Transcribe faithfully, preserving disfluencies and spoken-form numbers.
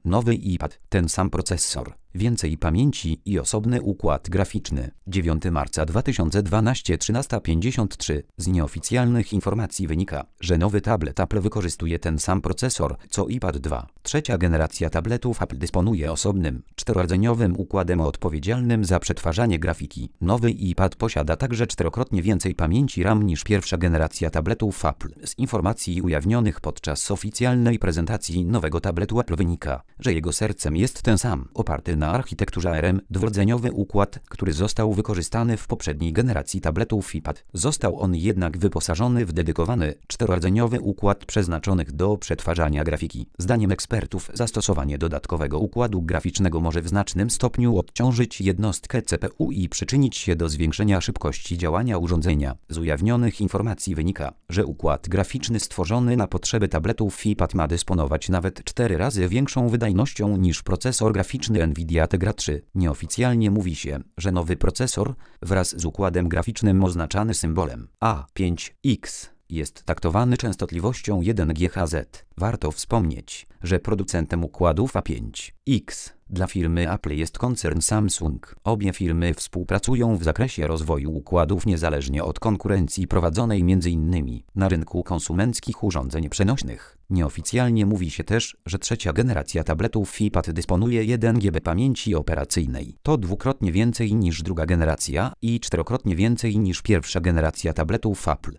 Nowy iPad, ten sam procesor, więcej pamięci i osobny układ graficzny. dziewiątego marca dwa tysiące dwunastego, trzynasta pięćdziesiąt trzy. Z nieoficjalnych informacji wynika, że nowy tablet Apple wykorzystuje ten sam procesor, co iPad dwa. Trzecia generacja tabletów Apple dysponuje osobnym, czterorodzeniowy układem odpowiedzialnym za przetwarzanie grafiki. Nowy iPad posiada także czterokrotnie więcej pamięci RAM niż pierwsza generacja tabletów Apple. Z informacji ujawnionych podczas oficjalnej prezentacji nowego tabletu Apple wynika, że jego sercem jest ten sam, oparty na architekturze A R M, dwurodzeniowy układ, który został wykorzystany w poprzedniej generacji tabletów iPad. Został on jednak wyposażony w dedykowany, czterorodzeniowy układ przeznaczony do przetwarzania grafiki. Zdaniem ekspertów zastosowanie dodatkowego układu graficznego może w znacznym stopniu odciążyć jednostkę C P U i przyczynić się do zwiększenia szybkości działania urządzenia. Z ujawnionych informacji wynika, że układ graficzny stworzony na potrzeby tabletów iPad ma dysponować nawet cztery razy większą wydajnością niż procesor graficzny Nvidia Tegra trzy. Nieoficjalnie mówi się, że nowy procesor, wraz z układem graficznym oznaczany symbolem A pięć X, jest taktowany częstotliwością jeden gigahertz. Warto wspomnieć, że producentem układów A pięć X dla firmy Apple jest koncern Samsung. Obie firmy współpracują w zakresie rozwoju układów niezależnie od konkurencji prowadzonej między innymi na rynku konsumenckich urządzeń przenośnych. Nieoficjalnie mówi się też, że trzecia generacja tabletów iPad dysponuje jeden giga pamięci operacyjnej. To dwukrotnie więcej niż druga generacja i czterokrotnie więcej niż pierwsza generacja tabletów Apple.